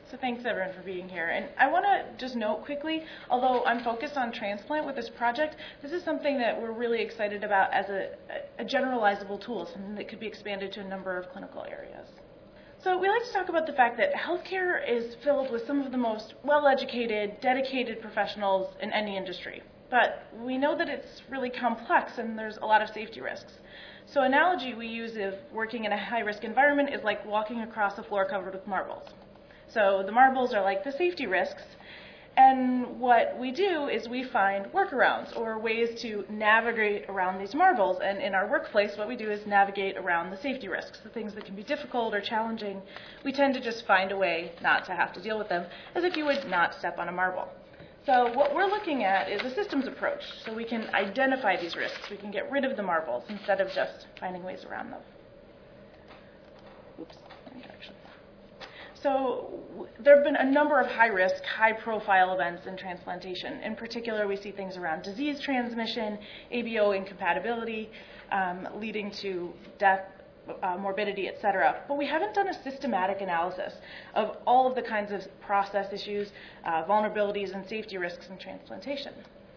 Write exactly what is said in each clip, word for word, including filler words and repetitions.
So thanks everyone for being here. And I want to just note quickly, although I'm focused on transplant with this project, this is something that we're really excited about as a, a generalizable tool, something that could be expanded to a number of clinical areas. So we like to talk about the fact that healthcare is filled with some of the most well-educated, dedicated professionals in any industry. But we know that it's really complex and there's a lot of safety risks. So an analogy we use of working in a high-risk environment is like walking across a floor covered with marbles. So the marbles are like the safety risks, and what we do is we find workarounds or ways to navigate around these marbles. And in our workplace, what we do is navigate around the safety risks, the things that can be difficult or challenging. We tend to just find a way not to have to deal with them, as if you would not step on a marble. So what we're looking at is a systems approach, so we can identify these risks. We can get rid of the marbles instead of just finding ways around them. Oops, wrong direction. So there have been a number of high-risk, high-profile events in transplantation. In particular, we see things around disease transmission, A B O incompatibility, um, leading to death, uh, morbidity, et cetera. But we haven't done a systematic analysis of all of the kinds of process issues, uh, vulnerabilities, and safety risks in transplantation.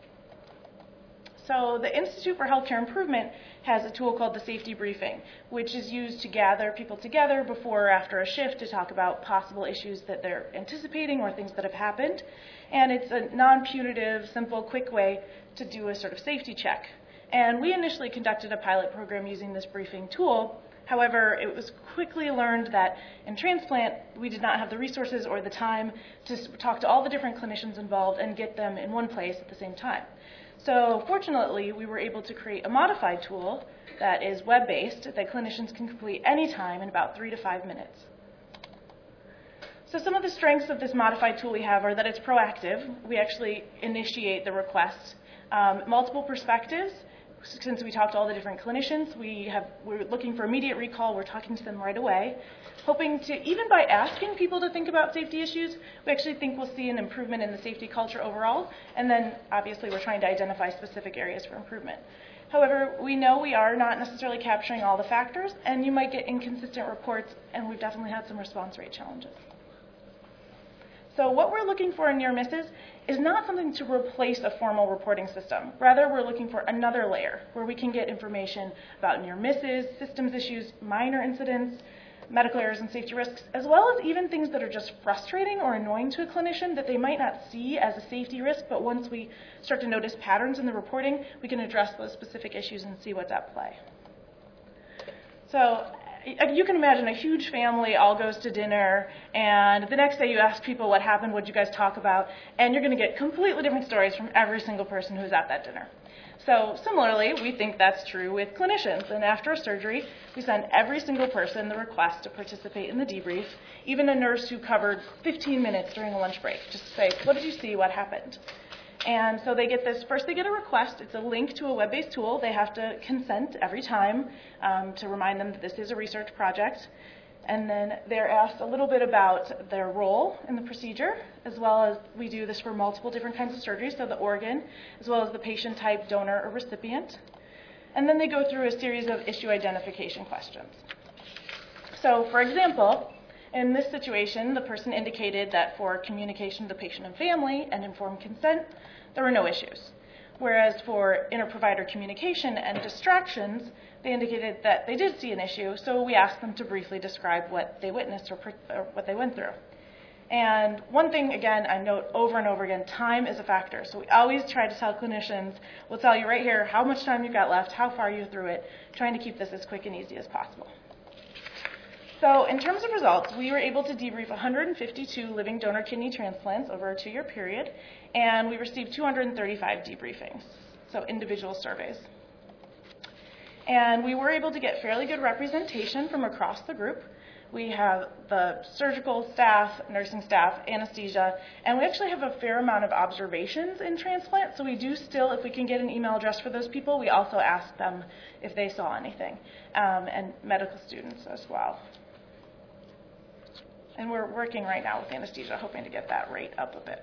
So the Institute for Healthcare Improvement has a tool called the Safety Briefing, which is used to gather people together before or after a shift to talk about possible issues that they're anticipating or things that have happened. And it's a non-punitive, simple, quick way to do a sort of safety check. And we initially conducted a pilot program using this briefing tool. However, it was quickly learned that in transplant, we did not have the resources or the time to talk to all the different clinicians involved and get them in one place at the same time. So fortunately, we were able to create a modified tool that is web-based that clinicians can complete anytime in about three to five minutes. So some of the strengths of this modified tool we have are that it's proactive. We actually initiate the request. Um, multiple perspectives. Since we talked to all the different clinicians, we have, we're looking for immediate recall. We're talking to them right away. Hoping to, even by asking people to think about safety issues, we actually think we'll see an improvement in the safety culture overall. And then, obviously, we're trying to identify specific areas for improvement. However, we know we are not necessarily capturing all the factors, and you might get inconsistent reports, and we've definitely had some response rate challenges. So what we're looking for in near misses is not something to replace a formal reporting system. Rather, we're looking for another layer where we can get information about near misses, systems issues, minor incidents, medical errors and safety risks, as well as even things that are just frustrating or annoying to a clinician that they might not see as a safety risk, but once we start to notice patterns in the reporting, we can address those specific issues and see what's at play. So you can imagine a huge family all goes to dinner, and the next day you ask people what happened, what did you guys talk about, and you're going to get completely different stories from every single person who's at that dinner. So similarly, we think that's true with clinicians. And after a surgery, we send every single person the request to participate in the debrief, even a nurse who covered fifteen minutes during a lunch break, just to say, what did you see, what happened? And so they get this, first they get a request. It's a link to a web-based tool. They have to consent every time um, to remind them that this is a research project. And then they're asked a little bit about their role in the procedure, as well as we do this for multiple different kinds of surgeries, so the organ, as well as the patient type, donor, or recipient. And then they go through a series of issue identification questions. So, for example, in this situation, the person indicated that for communication to the patient and family and informed consent, there were no issues. Whereas for inter-provider communication and distractions, they indicated that they did see an issue, so we asked them to briefly describe what they witnessed or, or what they went through. And one thing, again, I note over and over again, time is a factor. So we always try to tell clinicians, we'll tell you right here how much time you've got left, how far you're through it, trying to keep this as quick and easy as possible. So in terms of results, we were able to debrief one hundred fifty-two living donor kidney transplants over a two-year period, and we received two hundred thirty-five debriefings, so individual surveys. And we were able to get fairly good representation from across the group. We have the surgical staff, nursing staff, anesthesia, and we actually have a fair amount of observations in transplant, so we do still, if we can get an email address for those people, we also ask them if they saw anything, um, and medical students as well. And we're working right now with anesthesia, hoping to get that rate up a bit.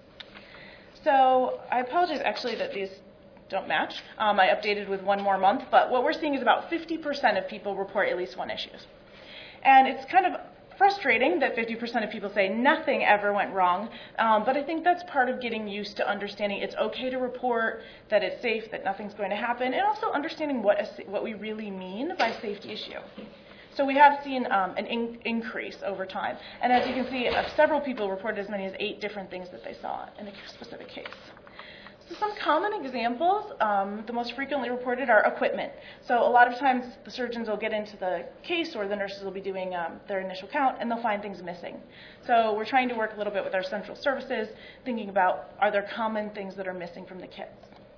So I apologize actually that these don't match. Um, I updated with one more month, but what we're seeing is about fifty percent of people report at least one issue. And it's kind of frustrating that fifty percent of people say nothing ever went wrong, um, but I think that's part of getting used to understanding it's okay to report, that it's safe, that nothing's going to happen, and also understanding what, a, what we really mean by safety issue. So we have seen um, an in increase over time, and as you can see, uh, several people reported as many as eight different things that they saw in a specific case. So some common examples, um, the most frequently reported are equipment. So a lot of times the surgeons will get into the case or the nurses will be doing um, their initial count and they'll find things missing. So we're trying to work a little bit with our central services, thinking about are there common things that are missing from the kits.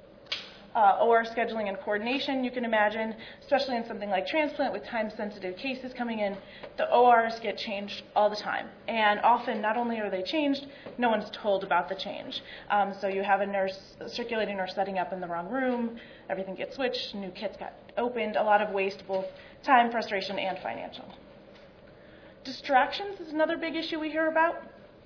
Uh, or scheduling and coordination, you can imagine, especially in something like transplant with time-sensitive cases coming in, the O Rs get changed all the time. And often, not only are they changed, no one's told about the change. Um, so you have a nurse, a circulating nurse setting up in the wrong room, everything gets switched, new kits got opened, a lot of waste, both time, frustration, and financial. Distractions is another big issue we hear about.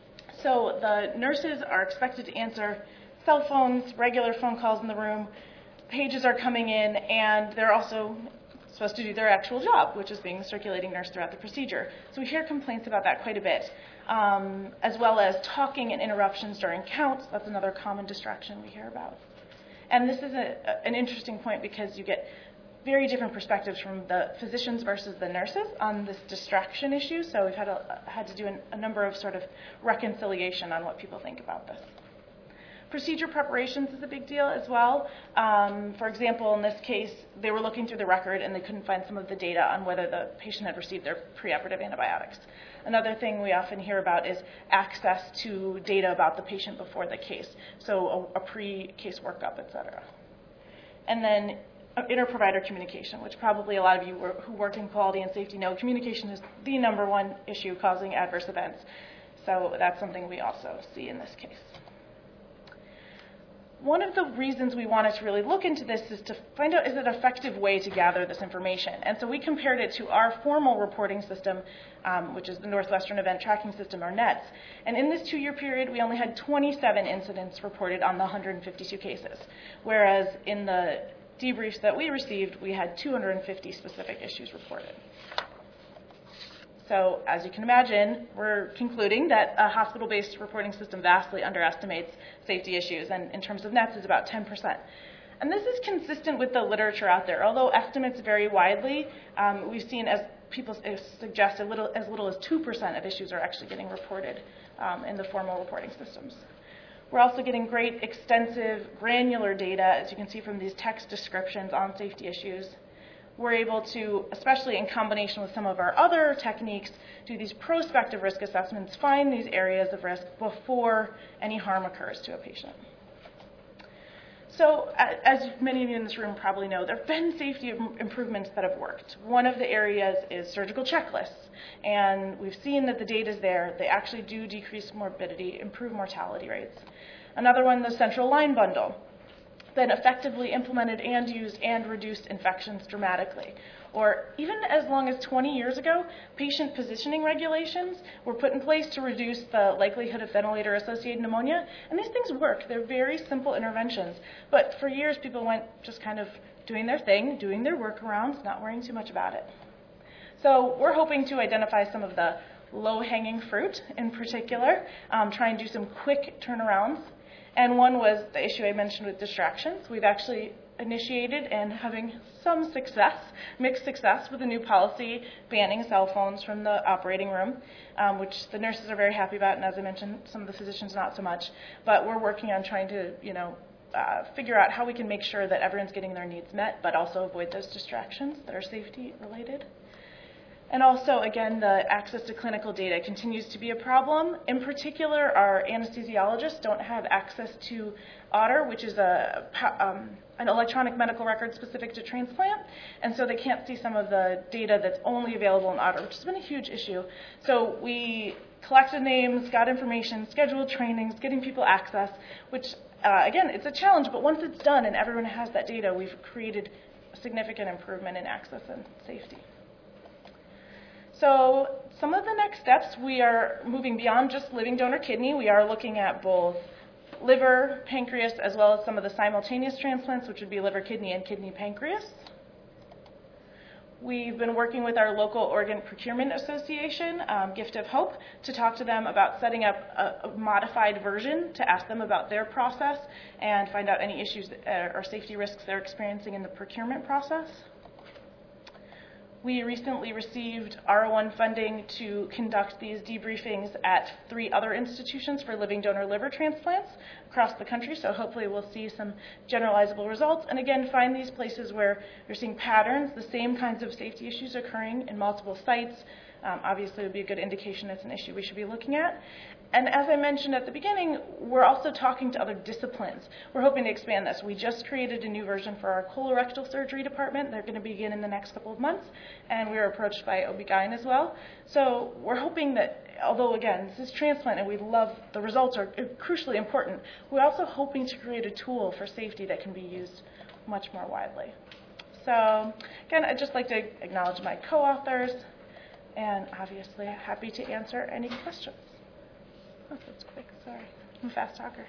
So the nurses are expected to answer cell phones, regular phone calls in the room, pages are coming in, and they're also supposed to do their actual job, which is being the circulating nurse throughout the procedure. So we hear complaints about that quite a bit, um, as well as talking and interruptions during counts. That's another common distraction we hear about. And this is a, a, an interesting point because you get very different perspectives from the physicians versus the nurses on this distraction issue. So we've had, a, had to do an, a number of sort of reconciliation on what people think about this. Procedure preparations is a big deal as well. Um, for example, in this case, they were looking through the record and they couldn't find some of the data on whether the patient had received their preoperative antibiotics. Another thing we often hear about is access to data about the patient before the case, so a, a pre-case workup, et cetera. And then uh, inter-provider communication, which probably a lot of you were, who work in quality and safety know, communication is the number one issue causing adverse events. So that's something we also see in this case. One of the reasons we wanted to really look into this is to find out is it an effective way to gather this information. And so we compared it to our formal reporting system, um, which is the Northwestern Event Tracking System, or NETS. And in this two-year period, we only had twenty-seven incidents reported on the one hundred fifty-two cases, whereas in the debriefs that we received, we had two hundred fifty specific issues reported. So as you can imagine, we're concluding that a hospital-based reporting system vastly underestimates safety issues, and in terms of NETS, is about ten percent. And this is consistent with the literature out there. Although estimates vary widely, um, we've seen, as people suggest, a little, as little as two percent of issues are actually getting reported um, in the formal reporting systems. We're also getting great, extensive, granular data, as you can see from these text descriptions on safety issues. We're able to, especially in combination with some of our other techniques, do these prospective risk assessments, find these areas of risk before any harm occurs to a patient. So as many of you in this room probably know, there have been safety improvements that have worked. One of the areas is surgical checklists. And we've seen that the data is there. They actually do decrease morbidity, improve mortality rates. Another one, the central line bundle. Been effectively implemented and used and reduced infections dramatically. Or even as long as twenty years ago, patient positioning regulations were put in place to reduce the likelihood of ventilator-associated pneumonia, and these things work. They're very simple interventions. But for years, people went just kind of doing their thing, doing their workarounds, not worrying too much about it. So we're hoping to identify some of the low-hanging fruit in particular, um, try and do some quick turnarounds. And one was the issue I mentioned with distractions. We've actually initiated and having some success, mixed success, with a new policy banning cell phones from the operating room, um, which the nurses are very happy about, and as I mentioned, some of the physicians not so much. But we're working on trying to, you know, uh, figure out how we can make sure that everyone's getting their needs met, but also avoid those distractions that are safety related. And also, again, the access to clinical data continues to be a problem. In particular, our anesthesiologists don't have access to OTTR, which is a, um, an electronic medical record specific to transplant, and so they can't see some of the data that's only available in OTTR, which has been a huge issue. So we collected names, got information, scheduled trainings, getting people access, which, uh, again, it's a challenge, but once it's done and everyone has that data, we've created a significant improvement in access and safety. So some of the next steps, we are moving beyond just living donor kidney. We are looking at both liver, pancreas, as well as some of the simultaneous transplants, which would be liver, kidney, and kidney, pancreas. We've been working with our local Organ Procurement Association, um, Gift of Hope, to talk to them about setting up a, a modified version to ask them about their process and find out any issues that, uh, or safety risks they're experiencing in the procurement process. We recently received R O one funding to conduct these debriefings at three other institutions for living donor liver transplants across the country, so hopefully we'll see some generalizable results. And again, find these places where you're seeing patterns, the same kinds of safety issues occurring in multiple sites. Um, obviously, it would be a good indication it's an issue we should be looking at. And as I mentioned at the beginning, we're also talking to other disciplines. We're hoping to expand this. We just created a new version for our colorectal surgery department. They're going to begin in the next couple of months, and we were approached by O B G Y N as well. So we're hoping that, although again, this is transplant and we love the results are crucially important, we're also hoping to create a tool for safety that can be used much more widely. So again, I'd just like to acknowledge my co-authors, and obviously happy to answer any questions. Oh, that's quick, sorry. I'm a fast talker.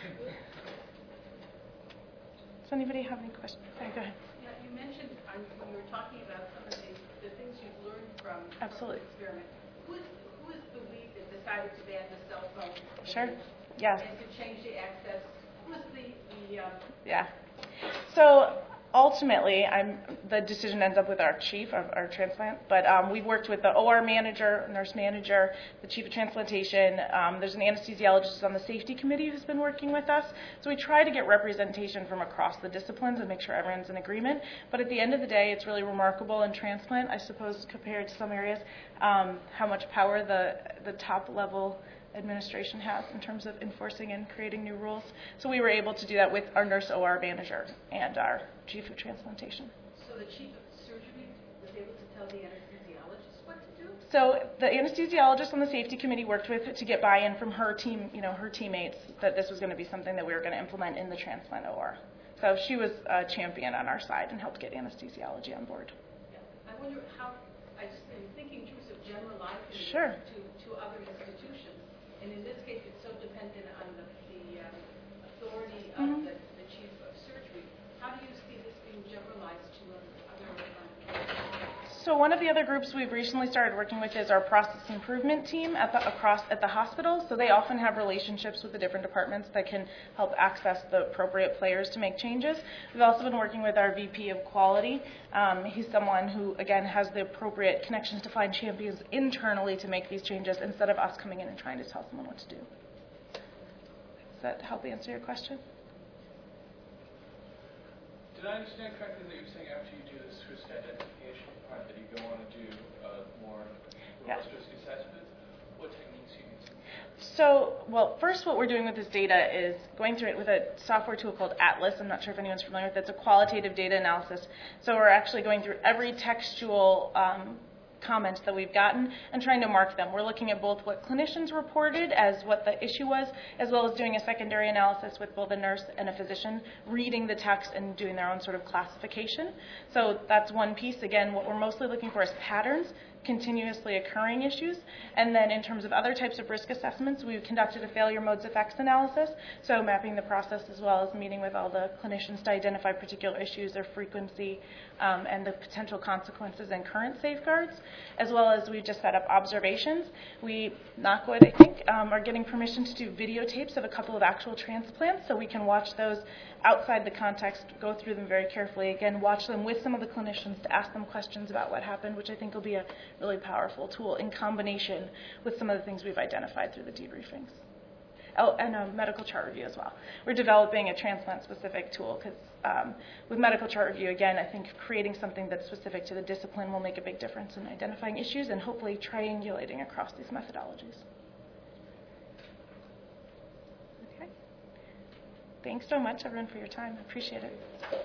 Does anybody have any questions? Sorry, go ahead. Yeah, you mentioned um, when you were talking about some of the, the things you've learned from, Absolutely. from the experiment. Who is, who is the lead that decided to ban the cell phone? Sure, and, yes. And to change the access? Who is the, the um, Yeah. So ultimately, I'm, the decision ends up with our chief of our transplant, but um, we've worked with the O R manager, nurse manager, the chief of transplantation. Um, there's an anesthesiologist on the safety committee who's been working with us. So we try to get representation from across the disciplines and make sure everyone's in agreement. But at the end of the day, it's really remarkable in transplant, I suppose, compared to some areas, um, how much power the, the top level administration has in terms of enforcing and creating new rules. So we were able to do that with our nurse O R manager and our chief of transplantation. So the chief of surgery was able to tell the anesthesiologist what to do? So the anesthesiologist on the safety committee worked with to get buy-in from her team, you know, her teammates, that this was going to be something that we were going to implement in the transplant O R. So she was a champion on our side and helped get anesthesiology on board. Yeah. I wonder how, I just am thinking in terms of generalizing Sure. to, to other institutions. And in this case, it's so dependent on the, the um, authority of Mm-hmm. the, the chief of surgery. How do you see this being generalized to other um, So one of the other groups we've recently started working with is our process improvement team at the, across at the hospitals. So they often have relationships with the different departments that can help access the appropriate players to make changes. We've also been working with our V P of quality. Um, he's someone who, again, has the appropriate connections to find champions internally to make these changes instead of us coming in and trying to tell someone what to do. Does that help answer your question? Did I understand correctly that you were saying after you do this risk identification part that you go on to do uh, more robust Yeah. risk assessments? What techniques you use? So, well, first what we're doing with this data is going through it with a software tool called Atlas. I'm not sure if anyone's familiar with it. It's a qualitative data analysis. So we're actually going through every textual um, comments that we've gotten and trying to mark them. We're looking at both what clinicians reported as what the issue was, as well as doing a secondary analysis with both a nurse and a physician, reading the text and doing their own sort of classification. So that's one piece. Again, what we're mostly looking for is patterns, continuously occurring issues. And then in terms of other types of risk assessments, we've conducted a failure modes effects analysis, so mapping the process as well as meeting with all the clinicians to identify particular issues, their frequency, um, and the potential consequences and current safeguards, as well as we've just set up observations. We, knock wood, I think, um, are getting permission to do videotapes of a couple of actual transplants, so we can watch those outside the context, go through them very carefully, again, watch them with some of the clinicians to ask them questions about what happened, which I think will be a really powerful tool in combination with some of the things we've identified through the debriefings. Oh, and a medical chart review as well. We're developing a transplant-specific tool because um, with medical chart review, again, I think creating something that's specific to the discipline will make a big difference in identifying issues and hopefully triangulating across these methodologies. Okay. Thanks so much, everyone, for your time. I appreciate it.